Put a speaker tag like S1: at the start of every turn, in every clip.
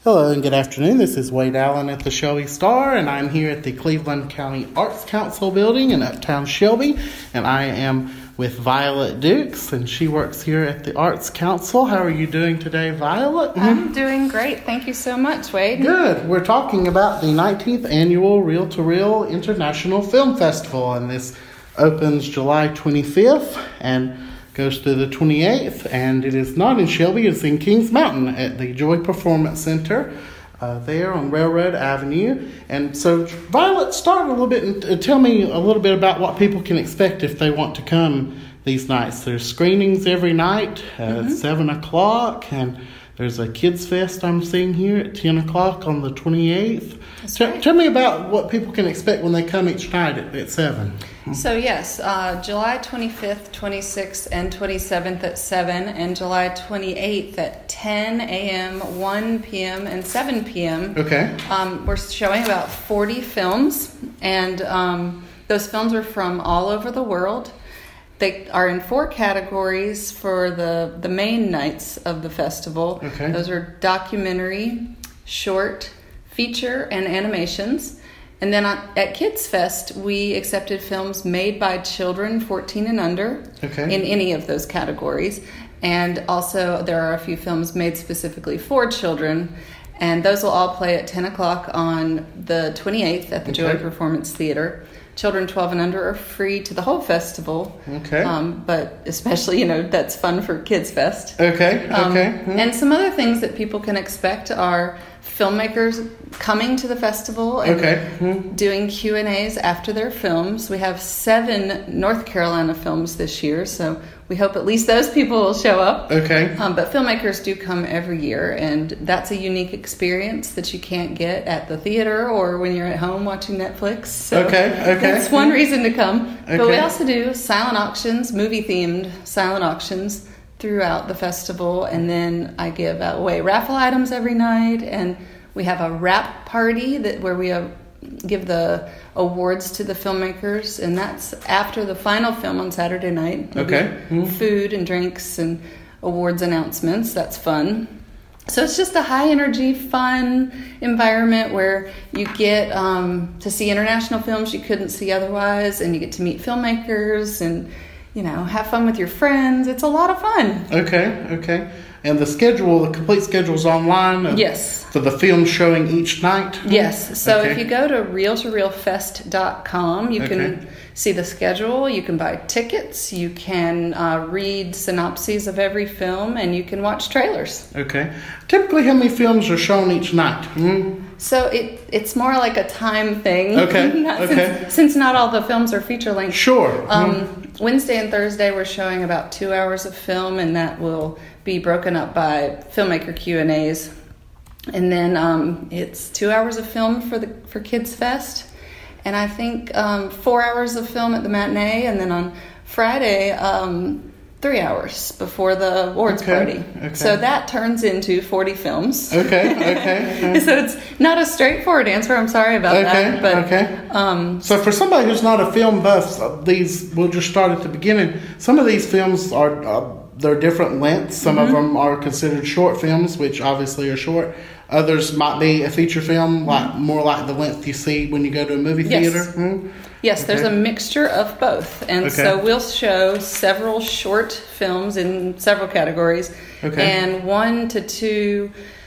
S1: Hello and good afternoon. This is Wade Allen at the Shelby Star, and I'm here at the Cleveland County Arts Council building in Uptown Shelby, and I am with Violet Dukes, and she works here at the Arts Council. How are you doing today, Violet?
S2: I'm doing great. Thank you so much, Wade.
S1: Good. We're talking about the 19th Annual Reel-to-Reel International Film Festival, and this opens July 25th and goes through the 28th, and it is not in Shelby, it's in Kings Mountain at the Joy Performance Center there on Railroad Avenue. And so, Violet, start a little bit and tell me a little bit about what people can expect if they want to come these nights. There's screenings every night at 7 o'clock, and there's a Kids Fest I'm seeing here at 10 o'clock on the 28th. Tell me about what people can expect when they come each night at 7.
S2: So yes, July 25th, 26th, and 27th at 7, and July 28th at 10 a.m., 1 p.m., and 7 p.m.
S1: Okay.
S2: We're showing about 40 films, and those films are from all over the world. They are in 4 categories for the main nights of the festival.
S1: Okay.
S2: Those are documentary, short, feature, and animations. And then at Kids Fest, we accepted films made by children 14 and under in any of those categories. And also there are a few films made specifically for children. And those will all play at 10 o'clock on the 28th at the Joy Performance Theater. Children 12 and under are free to the whole festival. Okay. But especially, that's fun for Kids Fest.
S1: Okay.
S2: And some other things that people can expect are filmmakers coming to the festival and doing Q&As after their films. We have 7 North Carolina films this year, so we hope at least those people will show up. Okay. But filmmakers do come every year, and that's a unique experience that you can't get at the theater or when you're at home watching Netflix. So that's one reason to come. But we also do silent auctions, movie-themed silent auctions throughout the festival, and then I give away raffle items every night, and we have a wrap party where we give the awards to the filmmakers, and that's after the final film on Saturday night. Food and drinks and awards announcements. That's fun. So it's just a high energy, fun environment where you get to see international films you couldn't see otherwise, and you get to meet filmmakers and have fun with your friends. It's a lot of fun.
S1: Okay. And the complete schedule's online?
S2: Yes.
S1: For the films showing each night?
S2: Yes. So if you go to reeltoreelfest.com, you can see the schedule, you can buy tickets, you can read synopses of every film, and you can watch trailers. Okay.
S1: Typically, how many films are shown each night?
S2: So it's more like a time thing. Since not all the films are feature length. Sure. Wednesday and Thursday we're showing about 2 hours of film, and that will be broken up by filmmaker Q&As. And then it's 2 hours of film for Kids Fest, and I think 4 hours of film at the matinee, and then on Friday 3 hours before the awards party. So that turns into 40 films. So it's not a straightforward answer. I'm sorry about that. But,
S1: so for somebody who's not a film buff, we'll just start at the beginning. Some of these films are they're different lengths. Some of them are considered short films, which obviously are short. Others might be a feature film, more like the length you see when you go to a movie theater.
S2: Yes, there's a mixture of both. And so we'll show several short films in several categories and 1 to 2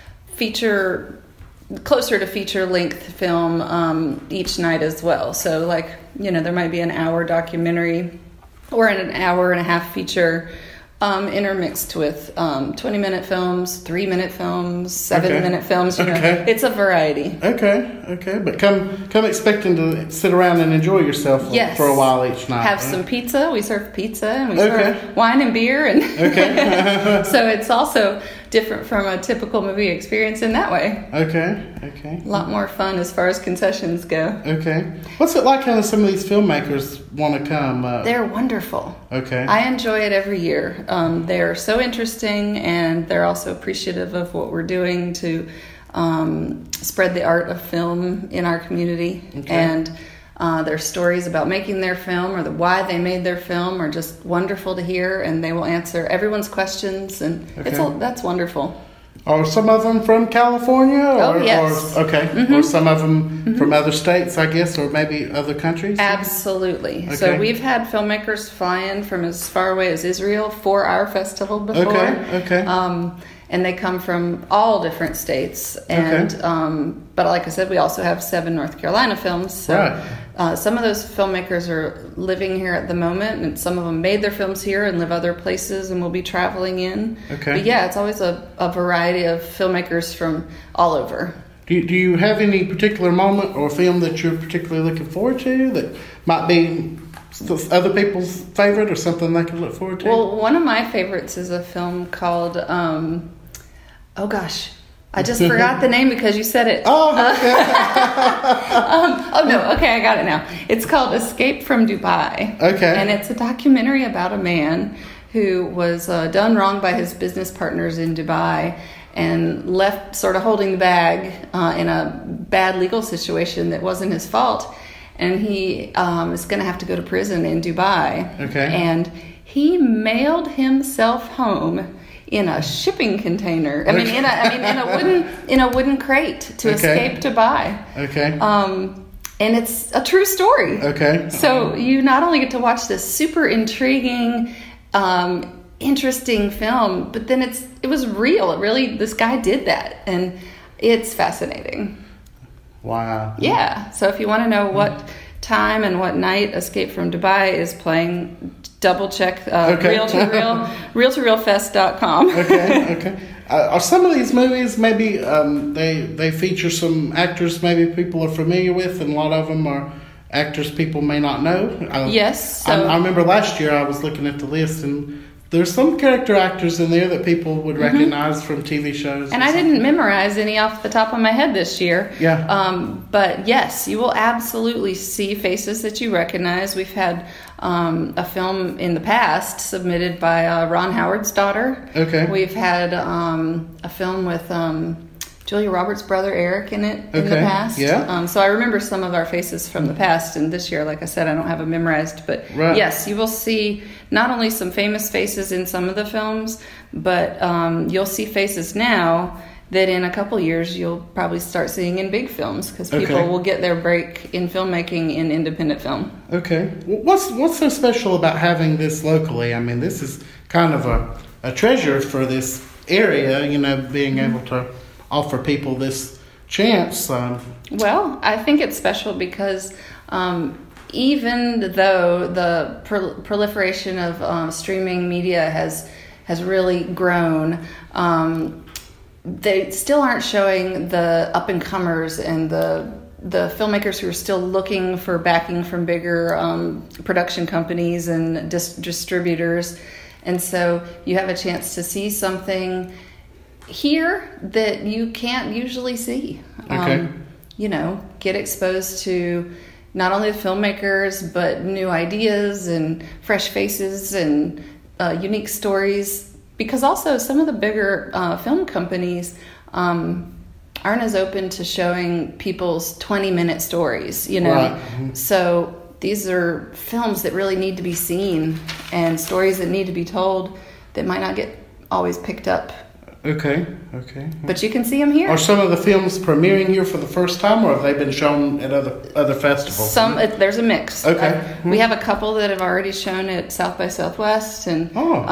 S2: closer to feature length film each night as well. So there might be an hour documentary or an hour and a half feature intermixed with 20-minute films, 3-minute films, 7-minute films. It's a variety. But come expecting to sit around and enjoy yourself for a while each night. Have some pizza. We serve pizza, and we serve wine and beer, and so it's also different from a typical movie experience in that way. A lot more fun as far as concessions go. What's it like having some of these filmmakers want to come? They're wonderful. I enjoy it every year. They're so interesting, and they're also appreciative of what we're doing to spread the art of film in our community. And their stories about making their film or why they made their film are just wonderful to hear, and they will answer everyone's questions, and that's wonderful.
S1: Are some of them from California?
S2: Yes.
S1: Or some of them from other states, I guess, or maybe other countries?
S2: Absolutely. Okay. So we've had filmmakers fly in from as far away as Israel for our festival before.
S1: Okay.
S2: And they come from all different states. And but like I said, we also have 7 North Carolina films. So some of those filmmakers are living here at the moment, and some of them made their films here and live other places and will be traveling in.
S1: Okay.
S2: But yeah, it's always a variety of filmmakers from all over.
S1: Do you have any particular moment or film that you're particularly looking forward to that might be other people's favorite or something they can look forward to?
S2: Well, one of my favorites is a film called, I just forgot the name because you said it.
S1: Oh, okay.
S2: I got it now. It's called Escape from Dubai.
S1: Okay.
S2: And it's a documentary about a man who was done wrong by his business partners in Dubai and left sort of holding the bag in a bad legal situation that wasn't his fault. And he is going to have to go to prison in Dubai.
S1: Okay.
S2: And he mailed himself home in a shipping container. In a wooden crate to escape Dubai.
S1: Okay.
S2: And it's a true story.
S1: Okay.
S2: So you not only get to watch this super intriguing, interesting film, but then it was real. It really, this guy did that, and it's fascinating.
S1: Wow.
S2: Yeah. So if you want to know what time and what night Escape from Dubai is playing, double check realtorealfest.com.
S1: Okay. Are some of these movies maybe they feature some actors maybe people are familiar with, and a lot of them are actors people may not know?
S2: Yes.
S1: So I remember last year I was looking at the list, and there's some character actors in there that people would recognize from TV shows.
S2: And I didn't memorize any off the top of my head this year.
S1: Yeah.
S2: But yes, you will absolutely see faces that you recognize. We've had a film in the past submitted by Ron Howard's daughter.
S1: Okay.
S2: We've had a film with Julia Roberts' brother Eric in it in the past.
S1: Yeah.
S2: So I remember some of our faces from the past, and this year, like I said, I don't have it memorized. But yes, you will see not only some famous faces in some of the films, but you'll see faces now that in a couple years you'll probably start seeing in big films, because people will get their break in filmmaking in independent film.
S1: Okay. What's so special about having this locally? I mean, this is kind of a treasure for this area, being able to offer people this chance.
S2: Well, I think it's special because even though the proliferation of streaming media has really grown, they still aren't showing the up-and-comers and the filmmakers who are still looking for backing from bigger production companies and distributors. And so you have a chance to see something here that you can't usually see.
S1: Okay.
S2: Get exposed to not only the filmmakers, but new ideas and fresh faces and unique stories. Because also some of the bigger film companies aren't as open to showing people's 20-minute stories, Right. Mm-hmm. So these are films that really need to be seen and stories that need to be told that might not get always picked up.
S1: Okay.
S2: But you can see them here.
S1: Are some of the films premiering here for the first time, or have they been shown at other festivals?
S2: There's a mix.
S1: Okay.
S2: We have a couple that have already shown at South by Southwest, and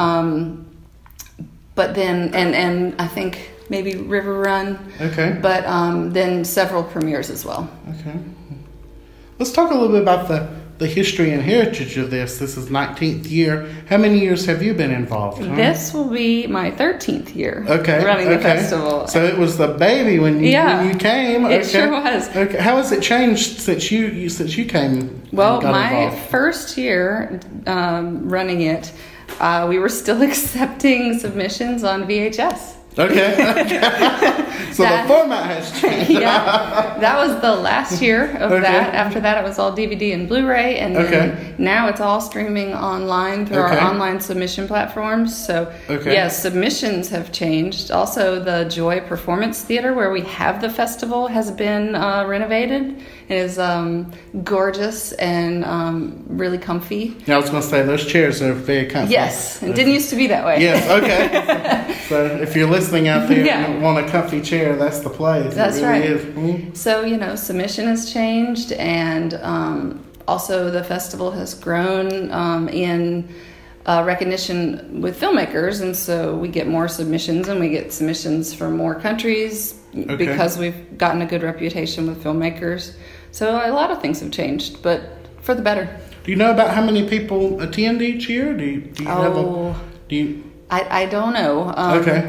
S2: but then and I think maybe River Run.
S1: Okay.
S2: But then several premieres as well.
S1: Okay. Let's talk a little bit about the history and heritage of this. This is 19th year. How many years have you been involved?
S2: This will be my 13th year running the festival.
S1: So it was the baby when you came.
S2: It sure was.
S1: Okay. How has it changed since you came?
S2: Well, my
S1: involved?
S2: first year running it, we were still accepting submissions on VHS.
S1: Okay. So the format has changed.
S2: Yeah, that was the last year of that. After that, it was all DVD and Blu-ray, and then now it's all streaming online through our online submission platforms. So, yes, submissions have changed. Also, the Joy Performance Theater, where we have the festival, has been renovated. It is gorgeous and really comfy.
S1: Yeah, I was going to say, those chairs are very comfy.
S2: Yes, it didn't used to be that way.
S1: Yes, okay. So if you're listening out there and you want a comfy chair, that's the place.
S2: That's
S1: it really
S2: right.
S1: is. Mm-hmm.
S2: So, submission has changed, and also the festival has grown in recognition with filmmakers, and so we get more submissions, and we get submissions from more countries because we've gotten a good reputation with filmmakers. So a lot of things have changed, but for the better.
S1: Do you know about how many people attend each year? Do you have
S2: I don't know.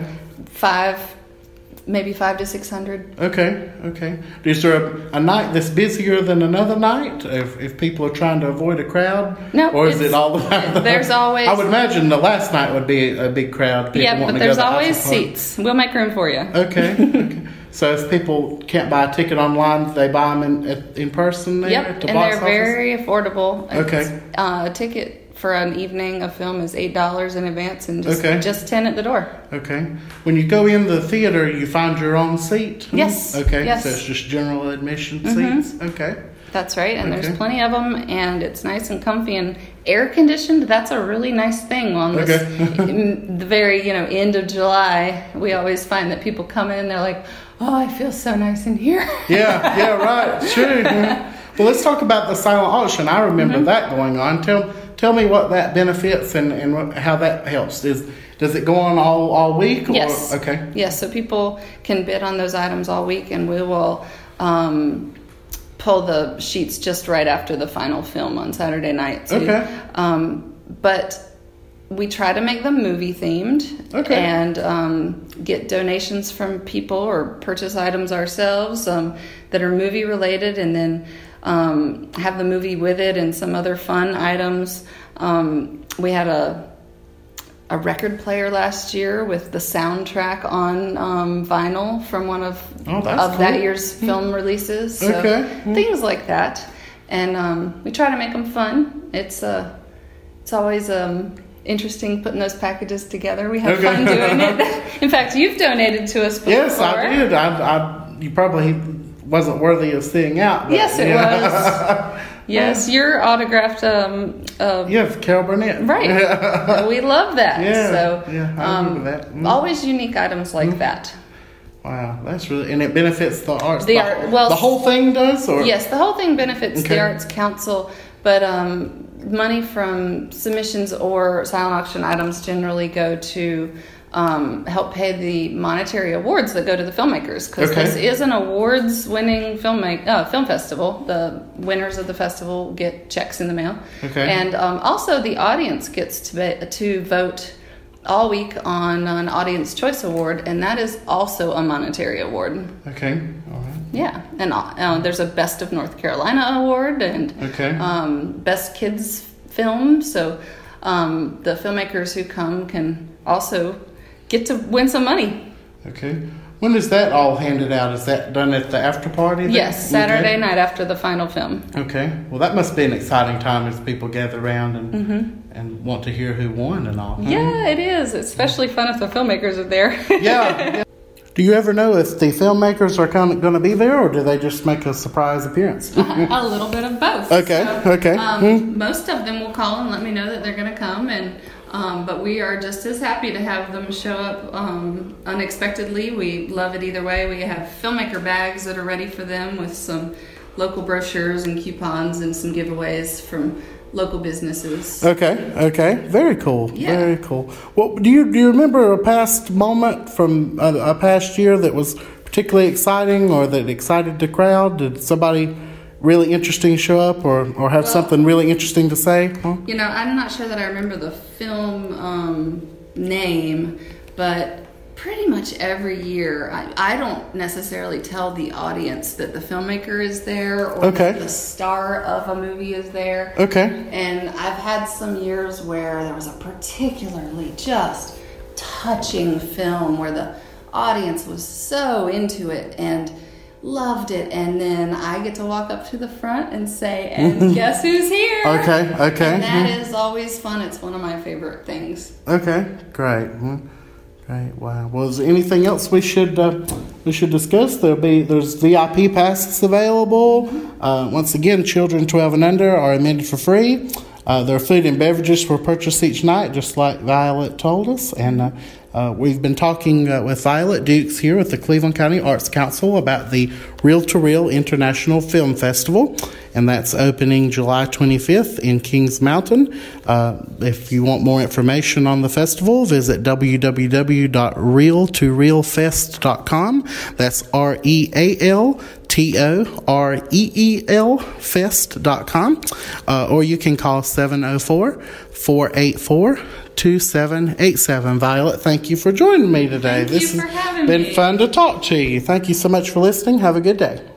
S2: Maybe 500 to 600.
S1: Okay. Is there a night that's busier than another night if people are trying to avoid a crowd?
S2: No.
S1: Or is it all the time?
S2: There's always...
S1: I would imagine the last night would be a big crowd.
S2: But there's always seats. We'll make room for you.
S1: Okay. So if people can't buy a ticket online, they buy them in person there at the box office?
S2: And they're very affordable.
S1: Okay.
S2: A ticket for an evening of film is $8 in advance and just $10 at the door.
S1: Okay. When you go in the theater, you find your own seat?
S2: Yes.
S1: Okay.
S2: Yes.
S1: So it's just general admission seats? Okay.
S2: That's right. And there's plenty of them, and it's nice and comfy and air conditioned. That's a really nice thing on this. In the very end of July, we always find that people come in and they're like, "Oh, I feel so nice in here."
S1: Yeah, right. True. Well, let's talk about the silent auction. I remember that going on. Tell me what that benefits and how that helps. Does it go on all week?
S2: Yes.
S1: Okay.
S2: Yes, so people can bid on those items all week, and we will pull the sheets just right after the final film on Saturday night. Too. But we try to make them movie themed and get donations from people or purchase items ourselves that are movie related, and then have the movie with it and some other fun items. We had a record player last year with the soundtrack on vinyl from one of that year's film releases. So things like that, and we try to make them fun. It's always interesting putting those packages together. We have fun doing it. In fact, you've donated to us before.
S1: Yes, I did. You probably wasn't worthy of seeing out. But,
S2: yes, it was. Yes, your autographed.
S1: Carol Burnett.
S2: Right. We love that.
S1: I remember that.
S2: Always unique items like that.
S1: Wow, that's really, and it benefits the arts.
S2: The
S1: whole thing does, or
S2: yes, the whole thing benefits the Arts Council, but money from submissions or silent auction items generally go to help pay the monetary awards that go to the filmmakers, because this is an awards-winning film festival. The winners of the festival get checks in the mail, and also the audience gets to vote all week on an Audience Choice Award, and that is also a monetary award.
S1: Okay, all right.
S2: Yeah, and there's a Best of North Carolina award and Best Kids Film. So the filmmakers who come can also get to win some money. Okay.
S1: When is that all handed out? Is that done at the after party then?
S2: Yes, Saturday night after the final film.
S1: Okay. Well, that must be an exciting time as people gather around and want to hear who won and all.
S2: Yeah, it is. It's especially fun if the filmmakers are there.
S1: Yeah. Do you ever know if the filmmakers are going to be there, or do they just make a surprise appearance?
S2: A little bit of both.
S1: Okay.
S2: Most of them will call and let me know that they're going to come, and but we are just as happy to have them show up unexpectedly. We love it either way. We have filmmaker bags that are ready for them with some local brochures and coupons and some giveaways from local businesses.
S1: Okay. Very cool.
S2: Yeah.
S1: Very cool. Well, do you remember a past moment from a past year that was particularly exciting or that excited the crowd? Did somebody really interesting show up or have something really interesting to say? Huh?
S2: I'm not sure that I remember the film name, but pretty much every year I don't necessarily tell the audience that the filmmaker is there or that the star of a movie is there. And I've had some years where there was a particularly just touching film where the audience was so into it, and loved it. And then I get to walk up to the front and say, and guess who's here?
S1: Okay.
S2: And that is always fun. It's one of my favorite things.
S1: Okay, great. Great. Wow. Well, is there anything else we should discuss? There's VIP passes available. Once again, children 12 and under are admitted for free. There are food and beverages for purchase each night, just like Violet told us. And we've been talking with Violet Dukes here with the Cleveland County Arts Council about the Reel to Reel International Film Festival, and that's opening July 25th in Kings Mountain. If you want more information on the festival, visit www.reeltoreelfest.com. That's REALTOREEL Fest.com. Or you can call 704-484-2787. Violet, thank you for joining me today.
S2: Thank you for having me.
S1: This has been fun to talk to you. Thank you so much for listening. Have a good day.